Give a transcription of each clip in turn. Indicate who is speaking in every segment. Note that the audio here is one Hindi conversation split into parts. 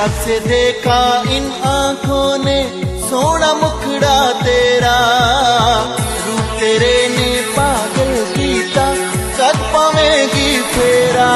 Speaker 1: जब से देखा इन आंखों ने सोना मुखड़ा तेरा, रूप तेरे ने पागल कीता, कद पावेगी फेरा।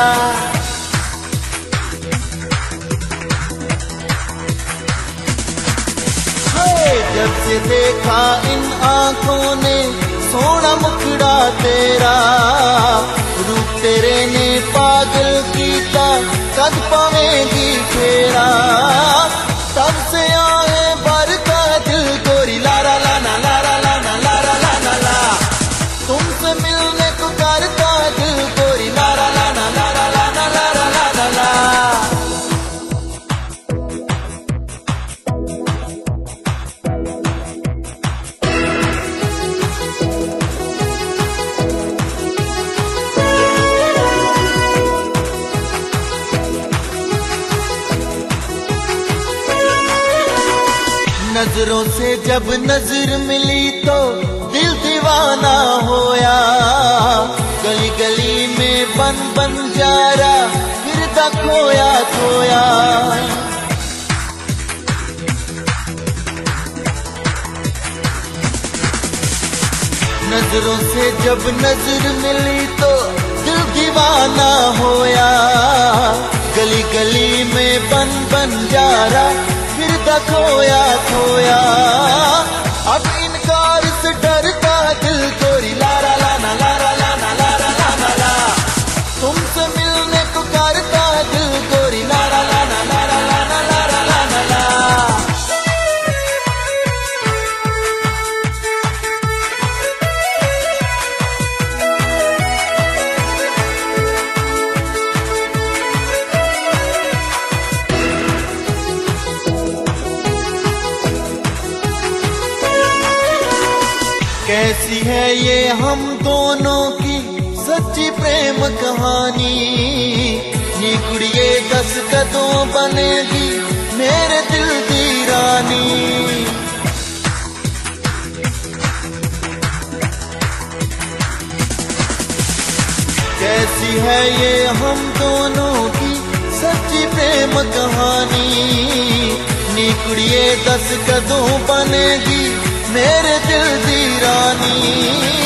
Speaker 1: जब से देखा इन आंखों ने सोना मुखड़ा तेरा, रूप तेरे ने पागल कीता, कद पावेगी फेरा। तब से आए बरका दिल गोरी लारा लाना लारा लाना लारा लाना ला, तुमसे मिलने को करता दिल गोरी लारा लाना लारा लाना लारा लाना ला। नजरों से जब नजर मिली तो दिल दीवाना होया, गली गली में बन बन जा रहा फिरता खोया खोया। नजरों से जब नजर मिली तो दिल दीवाना होया, गली गली में बन बन जा रहा फिरता खोया खोया। अब इनकार से डरता दिल गोरी लारा लाना लारा लाना लारा लाना ला, तुमसे मिलने को करता दिल गोरी लारा लाना लारा लाना लारा लाना ला। कैसी है ये हम दोनों की सच्ची प्रेम कहानी, नी कुड़िए 10 कदों बनेगी मेरे दिल दी रानी। कैसी है ये हम दोनों की सच्ची प्रेम कहानी, नी कुड़िए 10 कदों बनेगी मेरे दिल दी रानी।